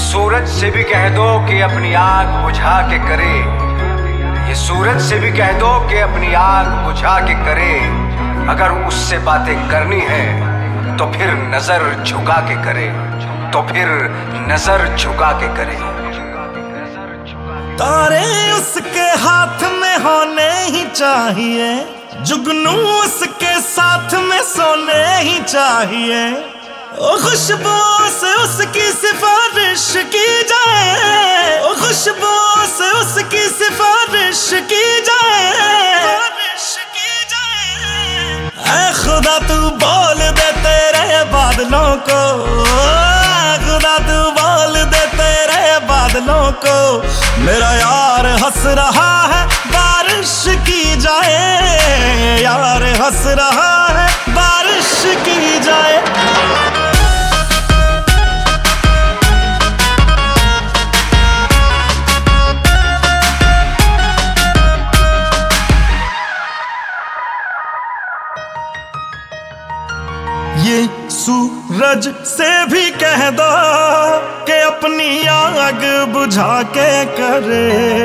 सूरज से भी कह दो कि अपनी आग बुझा के करे। ये सूरज से भी कह दो कि अपनी आग बुझा के करे। अगर उससे बातें करनी है तो फिर नजर झुका के करे, तो फिर नजर झुका के करे। तारे उसके हाथ में होने ही चाहिए, जुगनू उसके साथ में सोने ही चाहिए। ओ खुशबू से उसकी सिफारिश की जाए, ओ खुशबू से उसकी सिफारिश की जाए। ऐ खुदा तू बोल दे तेरे बादलों को, खुदा तू बोल दे तेरे बादलों को। मेरा यार हंस रहा है बारिश की जाए, यार हंस रहा है बारिश की जाए। ये सूरज से भी कह दो कि अपनी आग बुझा के करे।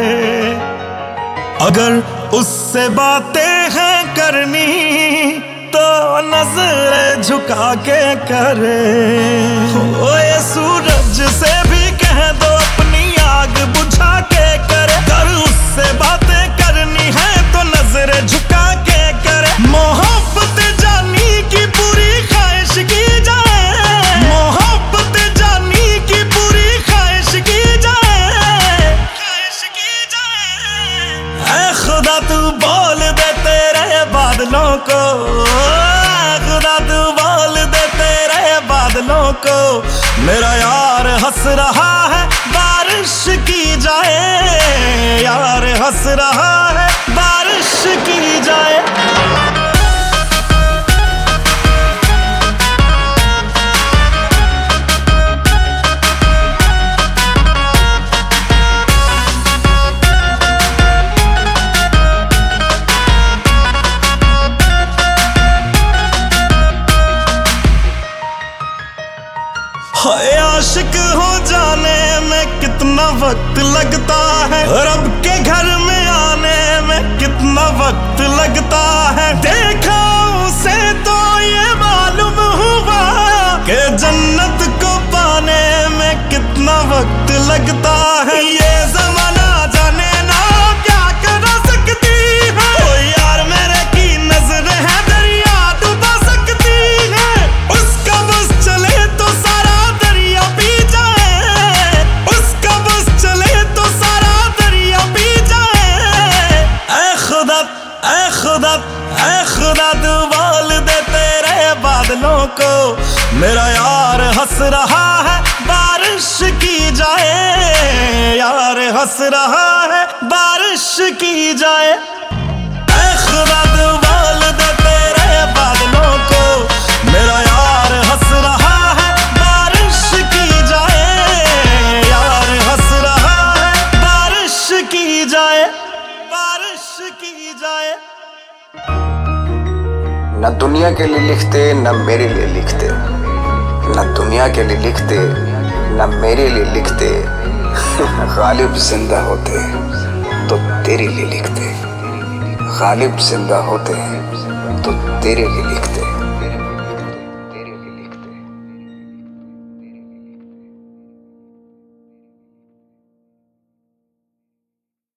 अगर उससे बातें हैं करनी तो नजर झुका के करे। ओ ये सूरज से भी कह दो अपनी आग बुझा के करे। अगर उससे बातें करनी है तो नजर झुका के करे। मोहब्बत जानी की पूरी ख्वाहिश की जाए, मोहब्बत जानी की पूरी ख्वाहिश की जाए, ख्वाहिश की जाए। ऐ खुदा तू बोल दे तेरे बादलों को, खुदा तू बोल दे तेरे बादलों को। मेरा यार हंस रहा है बारिश की जाए, यार हंस रहा है बारिश की जाए। आशिक हो जाने में कितना वक्त लगता है, रब के घर में आने में कितना वक्त लगता है। देखा उसे तो ये मालूम हुआ कि जन्नत को पाने में कितना वक्त लगता है। ये ज़माना जाने ना क्या कर सकती है, ओ यार मेरे की नजर है दरिया डुबा सकती है। उसका बस चले तो सारा दरिया पी जाए, उसका बस चले तो सारा दरिया पी जाए। ऐ खुदा, ऐ खुदा, ऐ खुदा तू बोल दे तेरे बादलों को। मेरा यार हंस रहा है बारिश की जाए, यार हंस रहा है बारिश की जाए। ऐ खुदा तू बोल दे तेरे बादलों को। मेरा यार हंस रहा है बारिश की जाए, यार हंस रहा है बारिश की जाए, बारिश की जाए। न दुनिया के लिए लिखते न मेरे लिए लिखते, न दुनिया के लिए लिखते न मेरे लिए लिखते। गालिब जिंदा होते तो तेरे लिए लिखते, गालिब जिंदा होते तो तेरे लिए लिखते।